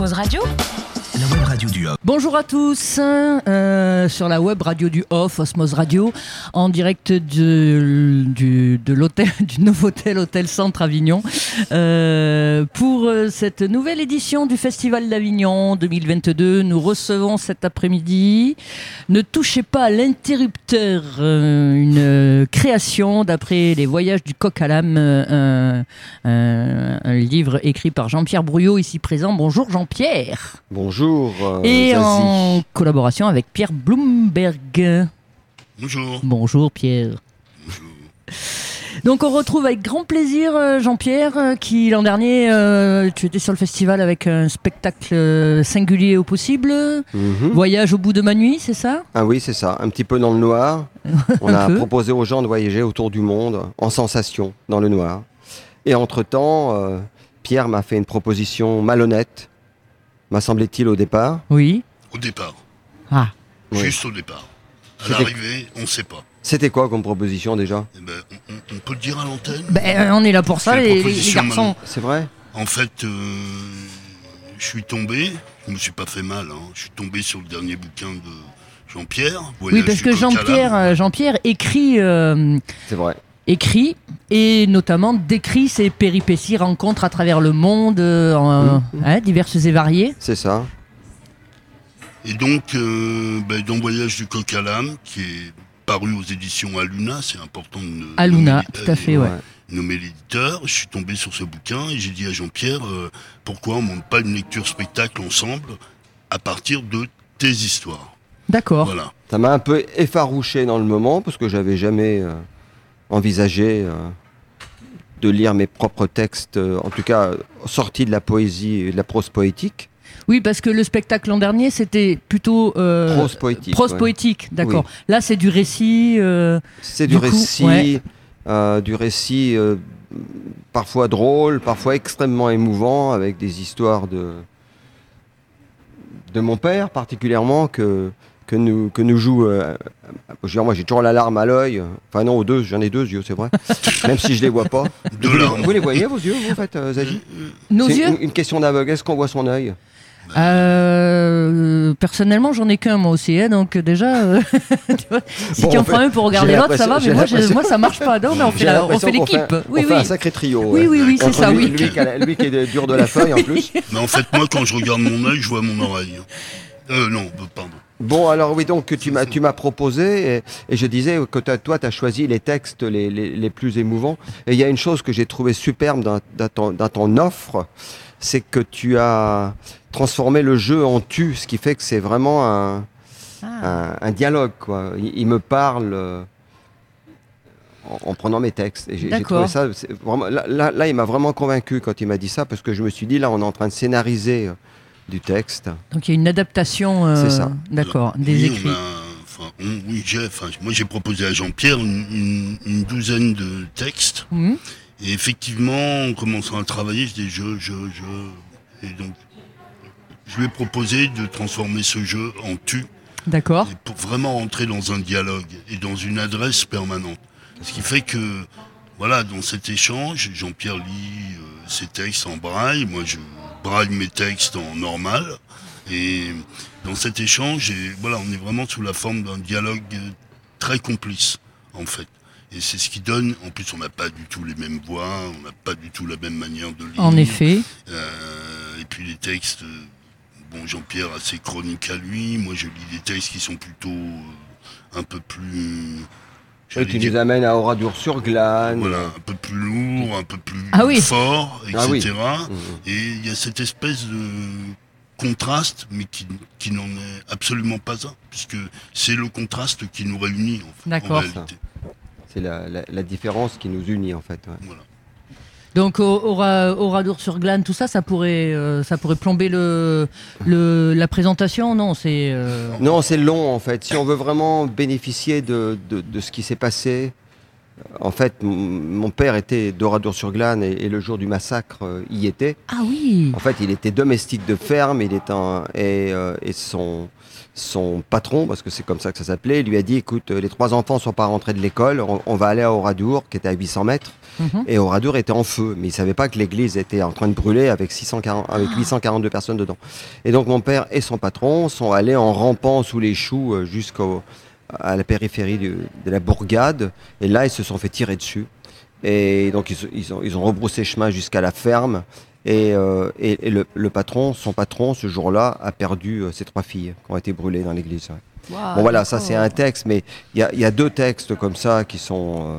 Osmose Radio. La web radio du Off. Bonjour à tous, sur la web radio du Off, Osmose Radio, en direct de l'hôtel, du Novotel Hôtel Centre Avignon, pour cette nouvelle édition du Festival d'Avignon 2022. Nous recevons cet après-midi Ne touchez pas à l'interrupteur, une création d'après les voyages du coq à l'âme, un livre écrit par Jean-Pierre Brouillot, ici présent. Bonjour Jean-Pierre. Bonjour. Et Zazie. en collaboration avec Pierre Bloomberg. Bonjour. Bonjour Pierre. Bonjour. Donc on retrouve avec grand plaisir Jean-Pierre, qui l'an dernier, tu étais sur le festival avec un spectacle singulier au possible. Voyage au bout de ma nuit, c'est ça ? Ah oui, c'est ça, un petit peu dans le noir. On a peu. proposé aux gens de voyager autour du monde en sensation, dans le noir. Et entre-temps, Pierre m'a fait une proposition malhonnête, m'a semblé-t-il au départ. Oui. Au départ. Ah. Oui. Juste au départ. À C'était- l'arrivée, on ne sait pas. C'était quoi comme proposition déjà ? Eh ben, on peut le dire à l'antenne. On est là pour ça, C'est la les proposition garçons. C'est vrai ? En fait, je suis tombé, je me suis pas fait mal, je suis tombé sur le dernier bouquin de Jean-Pierre. Oui, Voyage parce du que coq à l'âme. Jean-Pierre écrit C'est vrai. et notamment décrit ses péripéties, rencontres à travers le monde, diverses et variées. C'est ça. Et donc, dans Voyage du coq à l'âme, qui est paru aux éditions Aluna, c'est important de Aluna, tout à fait, ouais. nommer l'éditeur. Je suis tombé sur ce bouquin et j'ai dit à Jean-Pierre, pourquoi on ne monte pas une lecture spectacle ensemble à partir de tes histoires. D'accord. Voilà. Ça m'a un peu effarouché dans le moment, parce que j'avais jamais envisagé de lire mes propres textes, en tout cas sortis de la poésie et de la prose poétique. Oui, parce que le spectacle l'an dernier, c'était plutôt Prose poétique. prose ouais. poétique, d'accord. Oui. Là, c'est du récit. C'est Du du coup, récit, ouais. du récit parfois drôle, parfois extrêmement émouvant, avec des histoires de mon père particulièrement que nous joue. Je veux dire, moi, j'ai toujours la larme à l'œil. Enfin non, aux deux, j'en ai deux yeux, c'est vrai. Même si je les vois pas. Deux larmes. Vous les voyez vos yeux, vous faites, Zazie ? Nos C'est yeux. une question d'aveugle. Est-ce qu'on voit son œil ? Personnellement, j'en ai qu'un moi aussi, donc déjà, tu vois, si Bon, tu en on prends fait- un pour regarder j'ai l'autre, ça va, mais l'impression- moi ça marche pas. Non, mais on fait l'équipe. Oui, on fait oui. un sacré trio. Oui, oui, c'est Entre ça, lui, oui. lui qui est dur de la feuille en plus. Mais en fait, moi, quand je regarde mon œil, je vois mon oreille. Non, pardon. Bon, alors oui, donc tu m'as proposé, et je disais que toi, tu as choisi les textes les plus émouvants. Et il y a une chose que j'ai trouvée superbe dans ton offre, c'est que tu as transformé le jeu en tu, ce qui fait que c'est vraiment un dialogue, quoi. Il me parle en prenant mes textes. Et j'ai D'accord. trouvé ça, vraiment, là, il m'a vraiment convaincu quand il m'a dit ça, parce que je me suis dit, là, on est en train de scénariser du texte. Donc il y a une adaptation, C'est ça. d'accord, des Oui, écrits. moi j'ai proposé à Jean-Pierre une douzaine de textes. Mhm. Et effectivement, en commençant à travailler, je dis et donc, je lui ai proposé de transformer ce jeu en tu, D'accord. et pour vraiment entrer dans un dialogue et dans une adresse permanente. Ce qui fait que, voilà, dans cet échange, Jean-Pierre lit ses textes en braille, moi je braille mes textes en normal. Et dans cet échange, voilà, on est vraiment sous la forme d'un dialogue très complice, en fait. Et c'est ce qui donne, en plus on n'a pas du tout les mêmes voix, on n'a pas du tout la même manière de lire. En effet. Et puis les textes, Jean-Pierre a ses chroniques à lui, moi je lis des textes qui sont plutôt un peu plus... Et tu nous amènes à Oradour-sur-Glane. Voilà, un peu plus lourd, un peu plus fort, etc. Ah oui. Et il y a cette espèce de contraste, mais qui n'en est absolument pas un, puisque c'est le contraste qui nous réunit, en fait, D'accord. en réalité. C'est la différence qui nous unit, en fait. Ouais. Voilà. Donc Oradour-sur-Glane, tout ça, ça pourrait plomber la présentation, non, c'est... Non, c'est long, en fait. Si on veut vraiment bénéficier de ce qui s'est passé, En fait, mon père était d'Oradour-sur-Glane et le jour du massacre, y était. Ah oui. En fait, il était domestique de ferme, et son patron, parce que c'est comme ça que ça s'appelait, lui a dit, écoute, les 3 enfants sont pas rentrés de l'école, on va aller à Oradour, qui était à 800 mètres, et Oradour était en feu, mais il savait pas que l'église était en train de brûler avec 842 personnes dedans. Et donc mon père et son patron sont allés en rampant sous les choux à la périphérie de la bourgade, et là ils se sont fait tirer dessus. Et donc ils ont rebroussé chemin jusqu'à la ferme. Et son patron, ce jour-là, a perdu ses 3 filles qui ont été brûlées dans l'église. Ouais. Wow, Bon voilà, ça d'accord. c'est un texte, mais il y a 2 textes comme ça qui sont...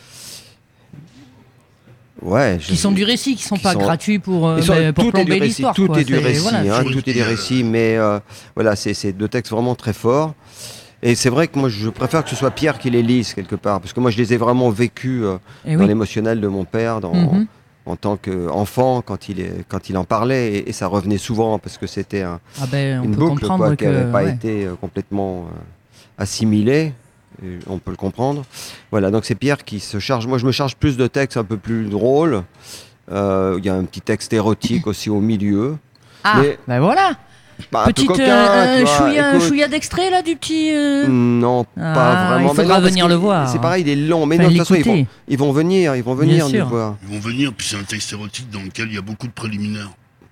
Qui sont du récit, qui sont pas gratuits pour tout est plomber du récit, l'histoire. tout quoi. est du récit, voilà, hein, tout est du récit, mais voilà, c'est 2 textes vraiment très forts. Et c'est vrai que moi, je préfère que ce soit Pierre qui les lise quelque part, parce que moi, je les ai vraiment vécus Et dans oui. l'émotionnel de mon père, en tant qu'enfant, quand il en parlait, et ça revenait souvent, parce que c'était Ah ben, on une peut boucle comprendre qui n'avait pas ouais. été complètement assimilée. Et on peut le comprendre. Voilà, donc c'est Pierre qui se charge. Moi, je me charge plus de textes un peu plus drôles. Il y a un petit texte érotique aussi au milieu. Ah, Mais- ben voilà. Bah, un peu Petite coquin, tu vois, écoute. chouïa d'extrait là du petit. Non, Ah, pas vraiment. il faudra Mais non, parce venir qu'il- le voir. C'est pareil, il est long. Mais Enfin, non, de toute façon, l'écouter. ils vont venir Bien sûr. nous voir. Ils vont venir, puis c'est un texte érotique dans lequel il y a beaucoup de préliminaires.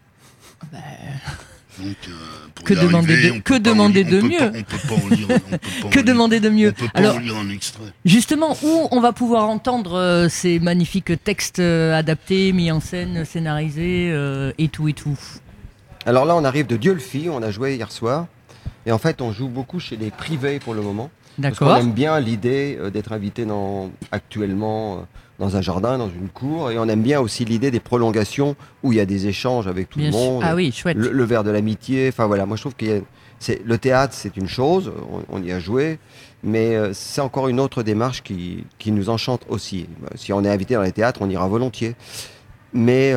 Donc, pour Que y arriver, demander de- on que peut pas demander en- de on peut mieux pas- On peut pas en lire. Que demander de mieux? On peut pas Alors, en lire un extrait. justement, où on va pouvoir entendre ces magnifiques textes adaptés, mis en scène, scénarisés et tout et tout. Alors là, on arrive de Dieu le fit, on a joué hier soir. Et en fait, on joue beaucoup chez les privés pour le moment. Parce qu'on D'accord. aime bien l'idée d'être invité actuellement dans un jardin, dans une cour. Et on aime bien aussi l'idée des prolongations où il y a des échanges avec tout Bien le sûr. monde. Ah oui, chouette. Le verre de l'amitié. Enfin voilà, moi je trouve que le théâtre, c'est une chose, on y a joué. Mais c'est encore une autre démarche qui nous enchante aussi. Si on est invité dans les théâtres, on ira volontiers. Mais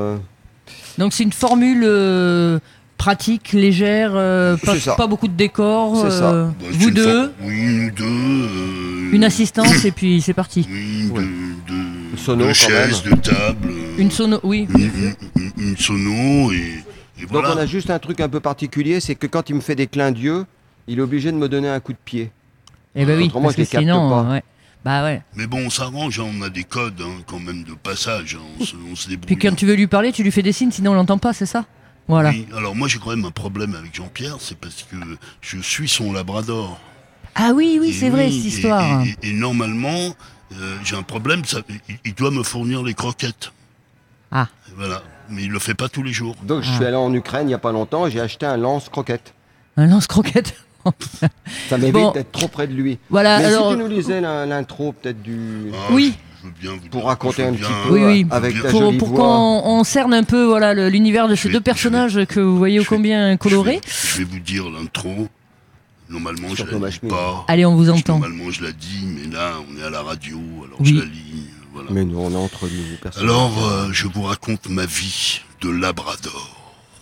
Donc c'est une formule pratique, légère, C'est ça. pas beaucoup de décors. C'est ça. Bah, c'est Vous une deux, forme- Oui, nous deux. une assistance et puis c'est parti. Oui, Ouais. de Sono, quand chaises, de tables. Une sono, oui. Une sono et donc voilà. on a juste un truc un peu particulier, c'est que quand il me fait des clins d'yeux, il est obligé de me donner un coup de pied. Eh ben oui, Autrement, parce je les que capte sinon, pas. ouais. Bah ouais. Mais bon, on s'arrange, hein, on a des codes quand même de passage, hein, on se débrouille. Puis quand tu veux lui parler, tu lui fais des signes, sinon on l'entend pas, c'est ça? Voilà. Oui, alors moi j'ai quand même un problème avec Jean-Pierre, c'est parce que je suis son labrador. Ah oui, oui, Et c'est vrai oui, cette histoire. Et normalement, j'ai un problème, il doit me fournir les croquettes. Ah. Et voilà, mais il le fait pas tous les jours. Donc je suis allé en Ukraine il n'y a pas longtemps et j'ai acheté un lance-croquette. Un lance-croquette. Ça m'évite Bon. d'être trop près de lui. Voilà, Mais alors. si tu nous lisais l'intro peut-être Ah, Oui. Je veux bien vous pour dire, raconter je veux un bien, petit peu Oui, oui. avec ta Pour jolie qu'on voix. on cerne un peu voilà, l'univers de ces Je vais- deux personnages que vous voyez ô je vais- combien colorés. Je vais vous dire l'intro. Normalement, Sur je la ma dis chemise. pas. Allez, on vous entend. Normalement, je la dis, mais là, on est à la radio, alors Oui. je la lis. Voilà. Mais nous on est entre nous. Personne. Alors, je vous raconte ma vie de Labrador.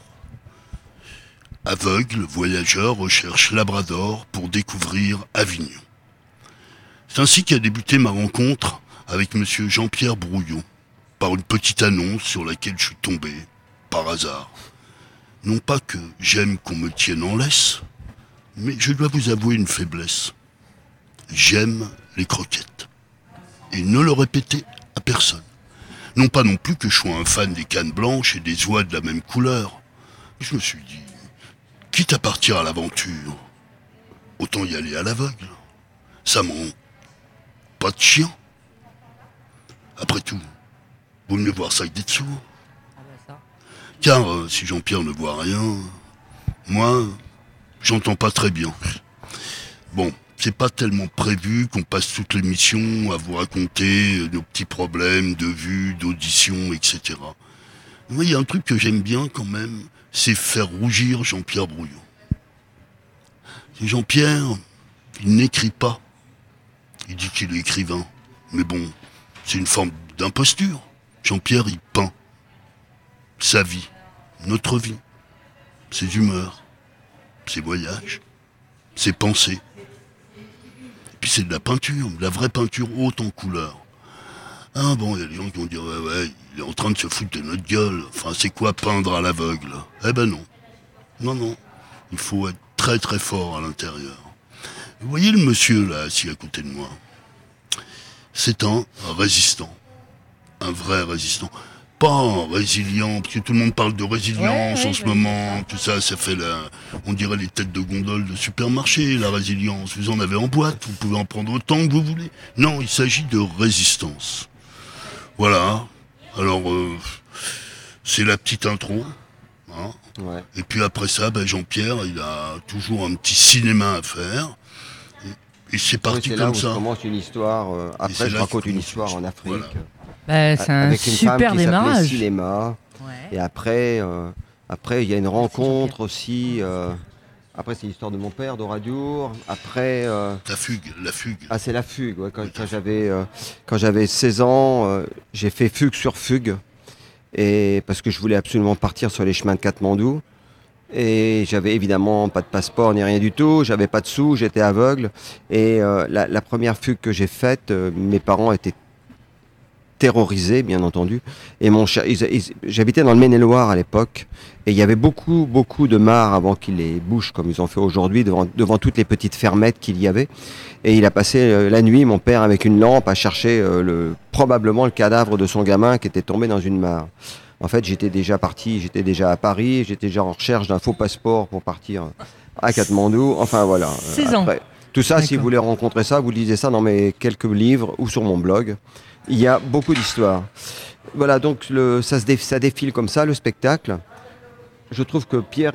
Aveugle, voyageur recherche Labrador pour découvrir Avignon. C'est ainsi qu'a débuté ma rencontre avec monsieur Jean-Pierre Brouillon, par une petite annonce sur laquelle je suis tombé, par hasard. Non pas que j'aime qu'on me tienne en laisse, mais je dois vous avouer une faiblesse. J'aime les croquettes. Et ne le répétez à personne. Non pas non plus que je sois un fan des cannes blanches et des oies de la même couleur. Je me suis dit, quitte à partir à l'aventure, autant y aller à l'aveugle. Ça m'en... pas de chien. Après tout, vaut mieux voir ça que d'être sourd. Car si Jean-Pierre ne voit rien, moi, j'entends pas très bien. Bon, c'est pas tellement prévu qu'on passe toute l'émission à vous raconter nos petits problèmes de vue, d'audition, etc. Moi, il y a un truc que j'aime bien quand même, c'est faire rougir Jean-Pierre Brouillon. Jean-Pierre, il n'écrit pas. Il dit qu'il est écrivain. Mais bon, c'est une forme d'imposture. Jean-Pierre, il peint. Sa vie, notre vie, ses humeurs, ses voyages, ses pensées. Et puis c'est de la peinture, de la vraie peinture haute en couleur. Ah bon, il y a des gens qui vont dire ouais, il est en train de se foutre de notre gueule. Enfin, c'est quoi peindre à l'aveugle? Eh ben non. Non. Il faut être très très fort à l'intérieur. Vous voyez le monsieur là, assis à côté de moi? C'est un résistant. Un vrai résistant. Pas un résilient, parce que tout le monde parle de résilience en ce moment, tout ça, ça fait on dirait les têtes de gondole de supermarché, la résilience. Vous en avez en boîte, vous pouvez en prendre autant que vous voulez. Non, il s'agit de résistance. Voilà. Alors, c'est la petite intro. Hein. Ouais. Et puis après ça, Jean-Pierre, il a toujours un petit cinéma à faire. Et c'est parti c'est comme là où ça. je commence une histoire. Après, je raconte une histoire en Afrique. Voilà. C'est un avec une super femme qui démarrage. s'appelait Cinéma. Ouais. Et après, il y a une rencontre aussi. Après, c'est l'histoire de mon père, d'Oradour. Après. La fugue. Ah, c'est la fugue. Ouais, quand j'avais 16 ans, j'ai fait fugue sur fugue. Et parce que je voulais absolument partir sur les chemins de Katmandou. Et j'avais évidemment pas de passeport ni rien du tout, j'avais pas de sous, j'étais aveugle. Et la première fugue que j'ai faite, mes parents étaient terrorisés, bien entendu. Et j'habitais dans le Maine-et-Loire à l'époque, et il y avait beaucoup de mares avant qu'ils les bouchent comme ils ont fait aujourd'hui, devant toutes les petites fermettes qu'il y avait. Et il a passé la nuit, mon père, avec une lampe, à chercher probablement le cadavre de son gamin qui était tombé dans une mare. En fait, j'étais déjà à Paris, j'étais déjà en recherche d'un faux passeport pour partir à Katmandou. Enfin voilà. 16 ans. Tout ça, si D'accord. vous voulez rencontrer ça, vous lisez ça dans mes quelques livres ou sur mon blog. Il y a beaucoup d'histoires. Voilà, donc ça défile comme ça, le spectacle. Je trouve que Pierre,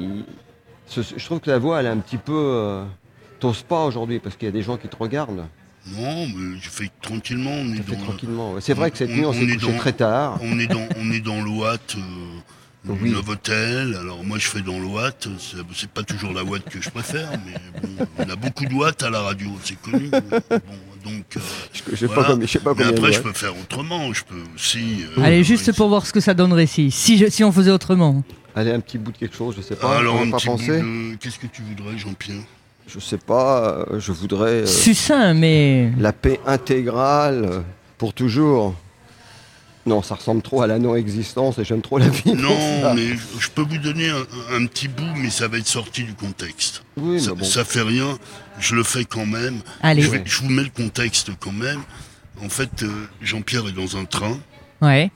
je trouve que la voix, elle est un petit peu... t'oses pas aujourd'hui, parce qu'il y a des gens qui te regardent. Non, mais je fais tranquillement. Tranquillement. Ouais. C'est vrai que cette nuit, on s'est couché très tard. On est dans l'Ouate, dans Oui. le Novotel. Alors moi, je fais dans l'Ouate. C'est pas toujours la Ouate que je préfère, mais bon, on a beaucoup d'Ouate à la radio, c'est connu. Bon, donc, Je sais pas mais combien après, de je Ouate. peux faire autrement. Je peux aussi. Allez, juste pour voir ce que ça donnerait si on faisait autrement. Allez, un petit bout de quelque chose, je sais pas. Alors, on un va pas petit bout penser. Qu'est-ce que tu voudrais, Jean-Pierre? Je sais pas. Je voudrais Succinct, mais... la paix intégrale pour toujours. Non, ça ressemble trop à la non-existence et j'aime trop la vie. Non, mais je peux vous donner un petit bout, mais ça va être sorti du contexte. Oui, Ça, mais bon. ça fait rien, je le fais quand même. Allez. Je vous mets le contexte quand même. En fait, Jean-Pierre est dans un train. Ouais.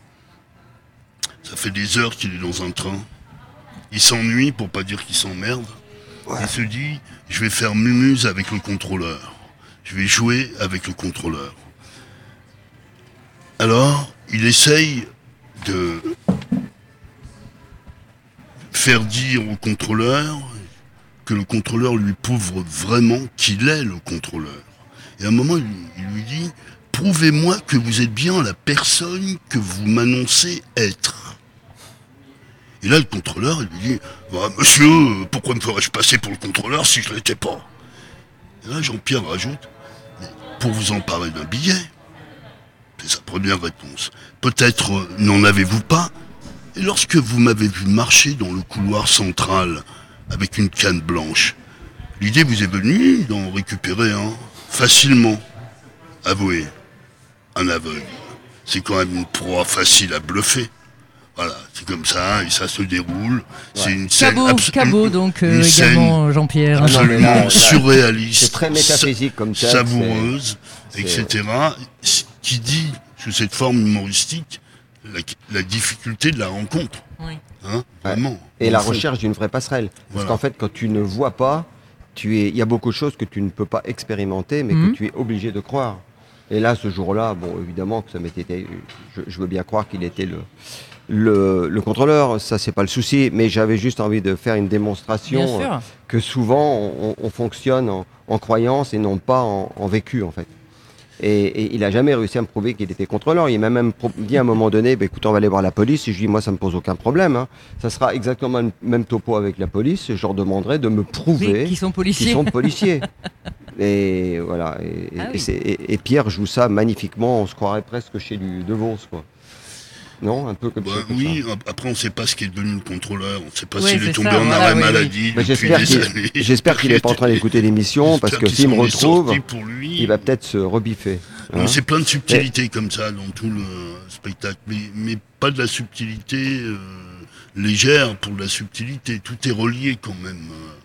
Ça fait des heures qu'il est dans un train. Il s'ennuie, pour pas dire qu'il s'emmerde. Ouais. Il se dit, je vais faire mumuse avec le contrôleur. Je vais jouer avec le contrôleur. Alors, il essaye de faire dire au contrôleur que le contrôleur lui prouve vraiment qu'il est le contrôleur. Et à un moment, il lui dit, prouvez-moi que vous êtes bien la personne que vous m'annoncez être. Et là, le contrôleur, il lui dit, bah, monsieur, pourquoi me ferais-je passer pour le contrôleur si je ne l'étais pas? Et là, Jean-Pierre rajoute, mais pour vous emparer d'un billet. C'est sa première réponse. Peut-être n'en avez-vous pas? Et lorsque vous m'avez vu marcher dans le couloir central avec une canne blanche, l'idée vous est venue d'en récupérer un facilement. Avouez, un aveugle, c'est quand même une proie facile à bluffer. Voilà, c'est comme ça, et ça se déroule. C'est une scène Cabot, donc une scène également, Jean-Pierre. Ah non, mais absolument là, surréaliste, c'est très métaphysique comme texte, savoureuse, c'est- etc. Qui dit, sous cette forme humoristique, la difficulté de la rencontre. Oui. Hein, vraiment. Et la Au fond. recherche d'une vraie passerelle. Parce Voilà. qu'en fait, quand tu ne vois pas, il y a beaucoup de choses que tu ne peux pas expérimenter, mais que tu es obligé de croire. Et là, ce jour-là, bon, évidemment que ça m'était, je veux bien croire qu'il était le contrôleur, ça c'est pas le souci, mais j'avais juste envie de faire une démonstration Bien sûr. que souvent on fonctionne en croyance et non pas en vécu en fait. Et il a jamais réussi à me prouver qu'il était contrôleur. Il m'a même dit à un moment donné, bah, écoute, on va aller voir la police. Et je lui dis, moi, ça me pose aucun problème. Hein. Ça sera exactement le même topo avec la police. Je leur demanderai de me prouver Qui sont policiers. qu'ils sont policiers. Et voilà. Ah oui. Et Pierre joue ça magnifiquement. On se croirait presque chez du De Vos, quoi. Non, un peu comme Bah, ça. oui, après on ne sait pas ce qu'est devenu le contrôleur, on ne sait pas Oui, s'il c'est est tombé ça, en voilà, arrêt oui, maladie Mais depuis des années. j'espère qu'il n'est pas en train d'écouter l'émission, parce que J'espère s'il me qu'il s'en est retrouve, sorti pour lui. il va peut-être se rebiffer. hein. C'est plein de subtilités comme ça dans tout le spectacle, mais pas de la subtilité légère pour de la subtilité. Tout est relié quand même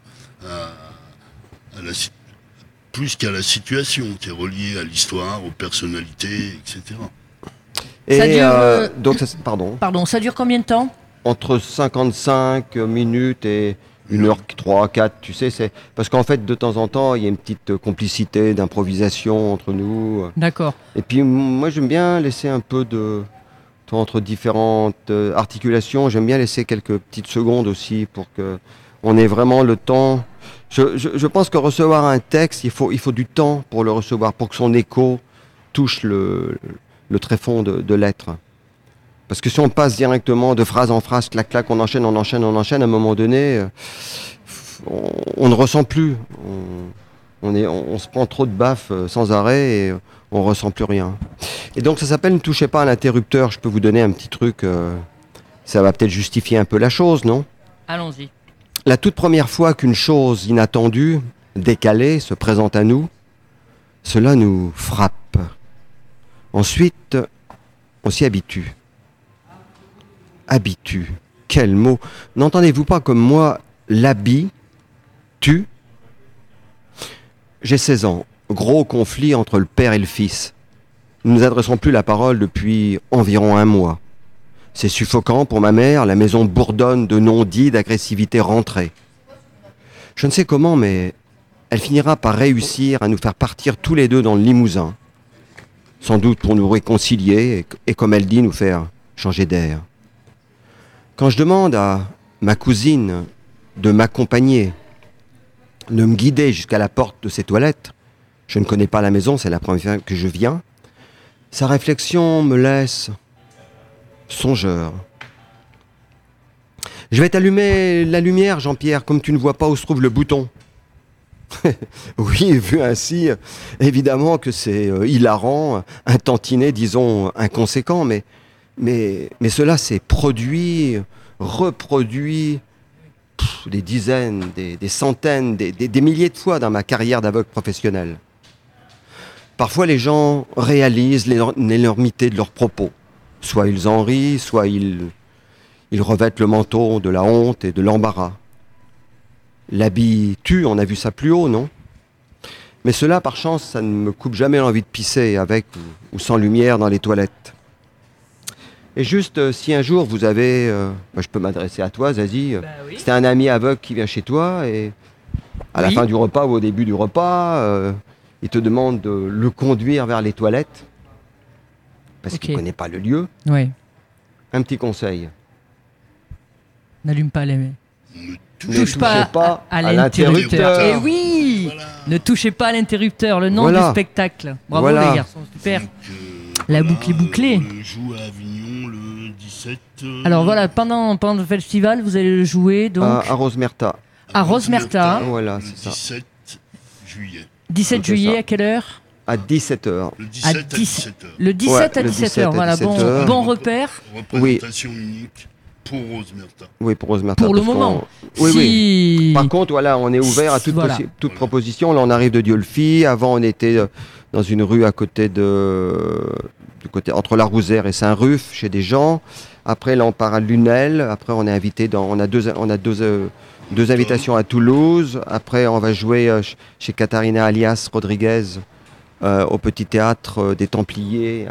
plus qu'à la situation. C'est relié à l'histoire, aux personnalités, etc. Et Ça dure, donc, pardon, Pardon, ça dure combien de temps? entre 55 minutes et 1h03, 4, tu sais, c'est parce qu'en fait, de temps en temps, il y a une petite complicité d'improvisation entre nous. D'accord. Et puis, moi, j'aime bien laisser un peu de temps entre différentes articulations. J'aime bien laisser quelques petites secondes aussi pour que on ait vraiment le temps. Je pense que recevoir un texte, il faut du temps pour le recevoir, pour que son écho touche le tréfonds de l'être. Parce que si on passe directement de phrase en phrase, clac, clac, on enchaîne, à un moment donné, on ne ressent plus. On se prend trop de baffes sans arrêt et on ne ressent plus rien. Et donc ça s'appelle « Ne touchez pas à l'interrupteur ». Je peux vous donner un petit truc, ça va peut-être justifier un peu la chose, non ? Allons-y. La toute première fois qu'une chose inattendue, décalée, se présente à nous, cela nous frappe. Ensuite, on s'y habitue. Habitue. Quel mot. N'entendez-vous pas comme moi l'habit, tu ? J'ai 16 ans. Gros conflit entre le père et le fils. Nous ne nous adressons plus la parole depuis environ 1 mois. C'est suffocant pour ma mère, la maison bourdonne de non-dits, d'agressivité rentrée. Je ne sais comment, mais elle finira par réussir à nous faire partir tous les deux dans le Limousin. Sans doute pour nous réconcilier et comme elle dit, nous faire changer d'air. Quand je demande à ma cousine de m'accompagner, de me guider jusqu'à la porte de ses toilettes, je ne connais pas la maison, c'est la première fois que je viens, sa réflexion me laisse songeur. Je vais t'allumer la lumière, Jean-Pierre, comme tu ne vois pas où se trouve le bouton. Oui, vu ainsi, évidemment que c'est hilarant, un tantinet, disons, inconséquent, mais cela s'est produit, reproduit des dizaines, des centaines, des milliers de fois dans ma carrière d'aveugle professionnel. Parfois, les gens réalisent l'énormité de leurs propos. Soit ils en rient, soit ils revêtent le manteau de la honte et de l'embarras. L'habit tue, on a vu ça plus haut, non ? Mais cela, par chance, ça ne me coupe jamais l'envie de pisser avec ou sans lumière dans les toilettes. Et juste, si un jour vous avez... je peux m'adresser à toi, Zazie. Oui. Si t'as un ami aveugle qui vient chez toi et à la fin du repas ou au début du repas, il te demande de le conduire vers les toilettes parce qu'il ne connaît pas le lieu. Oui. Un petit conseil. N'allume pas les... Ne touche pas à l'interrupteur. Et oui, voilà. Ne touchez pas à l'interrupteur, le nom du spectacle. Bravo les garçons, super. Donc, la boucle est bouclée. On le joue à Avignon le 17. Alors voilà, pendant le festival, vous allez le jouer donc à Rosemerta. À Rosemerta. Voilà, c'est ça. 17 juillet. 17 juillet, à quelle heure ? À 17h. Le 17 à 17h. Le 17 à 17h, voilà, bon repère. Représentation unique. Pour Rosemerta. Oui, pour Rosemerta. Pour le moment. Oui. Par contre, voilà, on est ouvert à toute proposition. Là, on arrive de Diolfi. Avant, on était dans une rue à côté entre la Rousère et Saint-Ruf, chez des gens. Après, là, on part à Lunel. Après, on est invité on a deux invitations à Toulouse. Après, on va jouer chez Katharina alias Rodriguez au Petit Théâtre des Templiers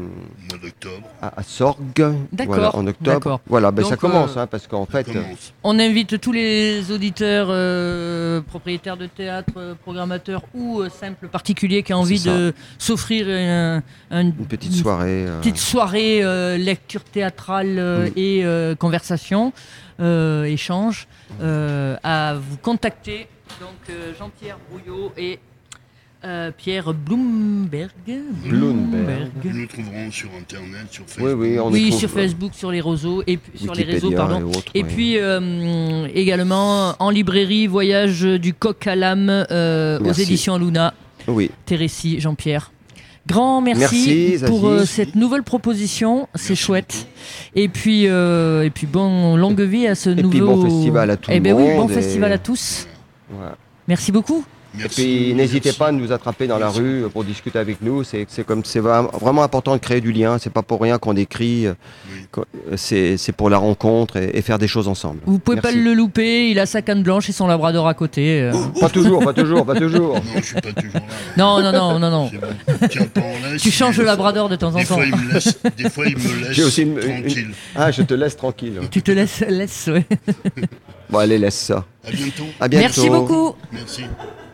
à Sorgues. D'accord. Voilà, en octobre. D'accord. Voilà, ben ça commence, parce qu'en fait... On invite tous les auditeurs, propriétaires de théâtre, programmateurs ou simples particuliers qui ont envie de s'offrir une petite soirée. Petite soirée, lecture théâtrale et conversation, échange, à vous contacter. Donc Jean-Pierre Brouillot et Pierre Bloomberg. Nous trouverons sur Internet, sur Facebook. Oui, sur Facebook, sur les réseaux, sur les réseaux, pardon. Et puis également en librairie, Voyage du coq à l'âme aux éditions Luna. Oui. Térésie, Jean-Pierre. Grand merci, Merci, pour Zazie. cette nouvelle proposition, c'est Merci chouette. Et puis bon, longue vie à ce puis nouveau... bon festival à tout le Eh ben oui, bon monde et- festival à tous. Voilà. Merci beaucoup. Et puis n'hésitez pas à nous attraper dans la rue pour discuter avec nous. C'est vraiment important de créer du lien. C'est pas pour rien qu'on écrit. C'est pour la rencontre et faire des choses ensemble. Vous pouvez pas Merci. le louper, il a sa canne blanche et son labrador à côté. Pas toujours, pas toujours, pas toujours. Non, je suis pas toujours là. Non. C'est bon. Tiens pas en laisse. Tu changes de labrador de temps en Des temps. fois, des fois, il me laisse J'ai aussi tranquille. Ah, je te laisse tranquille. Tu te laisses, ouais. Bon, allez, laisse ça. À bientôt. À bientôt. Merci beaucoup. Merci.